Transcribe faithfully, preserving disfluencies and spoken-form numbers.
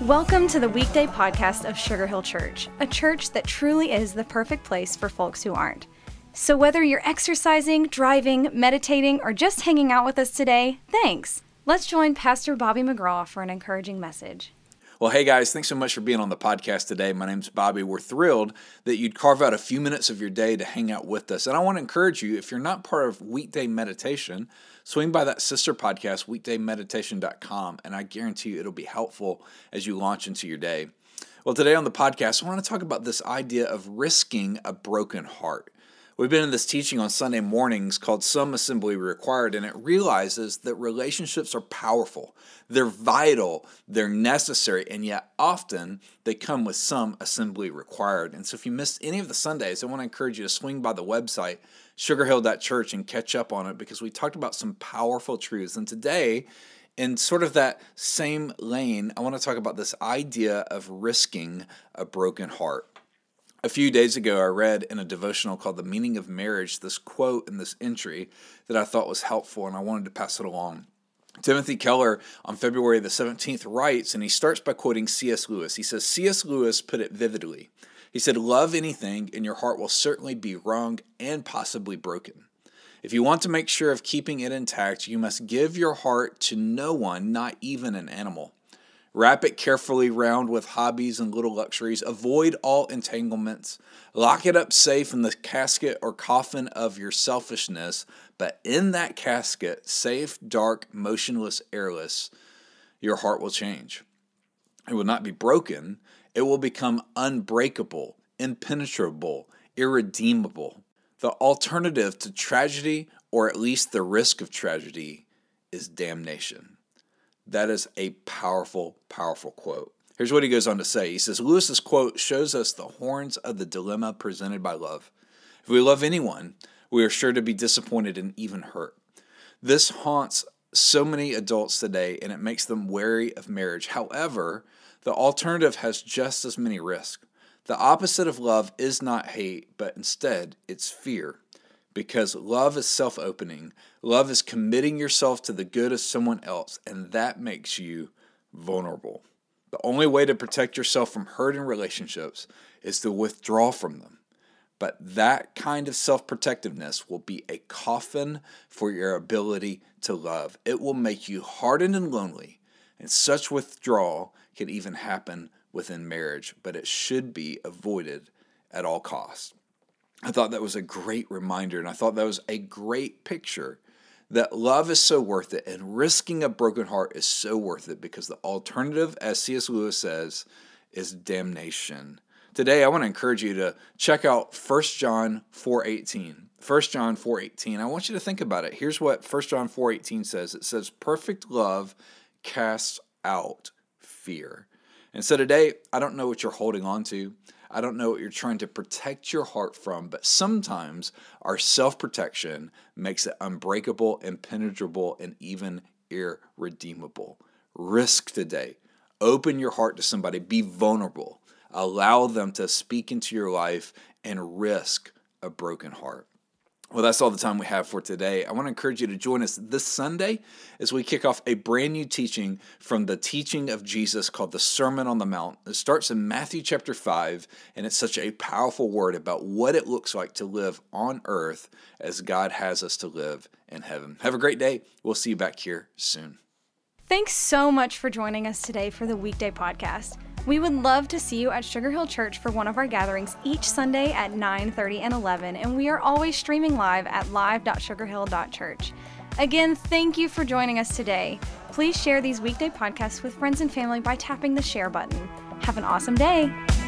Welcome to the weekday podcast of Sugar Hill Church, a church that truly is the perfect place for folks who aren't. So whether you're exercising, driving, meditating, or just hanging out with us today, thanks. Let's join Pastor Bobby McGraw for an encouraging message. Well, hey guys, thanks so much for being on the podcast today. My name's Bobby. We're thrilled that you'd carve out a few minutes of your day to hang out with us. And I want to encourage you, if you're not part of Weekday Meditation, swing by that sister podcast, weekday meditation dot com, and I guarantee you it'll be helpful as you launch into your day. Well, today on the podcast, I want to talk about this idea of risking a broken heart. We've been in this teaching on Sunday mornings called Some Assembly Required, and it realizes that relationships are powerful. They're vital, they're necessary, and yet often they come with some assembly required. And so if you missed any of the Sundays, I want to encourage you to swing by the website, sugar hill dot church, and catch up on it because we talked about some powerful truths. And today, in sort of that same lane, I want to talk about this idea of risking a broken heart. A few days ago, I read in a devotional called The Meaning of Marriage this quote in this entry that I thought was helpful, and I wanted to pass it along. Timothy Keller on February the seventeenth writes, and he starts by quoting C S Lewis. He says, C S Lewis put it vividly. He said, love anything, and your heart will certainly be wrung and possibly broken. If you want to make sure of keeping it intact, you must give your heart to no one, not even an animal. Wrap it carefully round with hobbies and little luxuries. Avoid all entanglements. Lock it up safe in the casket or coffin of your selfishness. But in that casket, safe, dark, motionless, airless, your heart will change. It will not be broken. It will become unbreakable, impenetrable, irredeemable. The alternative to tragedy, or at least the risk of tragedy, is damnation. That is a powerful, powerful quote. Here's what he goes on to say. He says, Lewis's quote shows us the horns of the dilemma presented by love. If we love anyone, we are sure to be disappointed and even hurt. This haunts so many adults today, and it makes them wary of marriage. However, the alternative has just as many risks. The opposite of love is not hate, but instead it's fear. Because love is self-opening. Love is committing yourself to the good of someone else, and that makes you vulnerable. The only way to protect yourself from hurt in relationships is to withdraw from them. But that kind of self-protectiveness will be a coffin for your ability to love. It will make you hardened and lonely, and such withdrawal can even happen within marriage, but it should be avoided at all costs. I thought that was a great reminder, and I thought that was a great picture that love is so worth it, and risking a broken heart is so worth it because the alternative, as C S Lewis says, is damnation. Today, I want to encourage you to check out First John four eighteen. First John four eighteen. I want you to think about it. Here's what First John four eighteen says. It says, perfect love casts out fear. And so today, I don't know what you're holding on to. I don't know what you're trying to protect your heart from, but sometimes our self-protection makes it unbreakable, impenetrable, and even irredeemable. Risk today. Open your heart to somebody. Be vulnerable. Allow them to speak into your life and risk a broken heart. Well, that's all the time we have for today. I want to encourage you to join us this Sunday as we kick off a brand new teaching from the teaching of Jesus called the Sermon on the Mount. It starts in Matthew chapter five, and it's such a powerful word about what it looks like to live on earth as God has us to live in heaven. Have a great day. We'll see you back here soon. Thanks so much for joining us today for the weekday podcast. We would love to see you at Sugar Hill Church for one of our gatherings each Sunday at nine thirty and eleven, and we are always streaming live at live dot sugar hill dot church. Again, thank you for joining us today. Please share these weekday podcasts with friends and family by tapping the share button. Have an awesome day.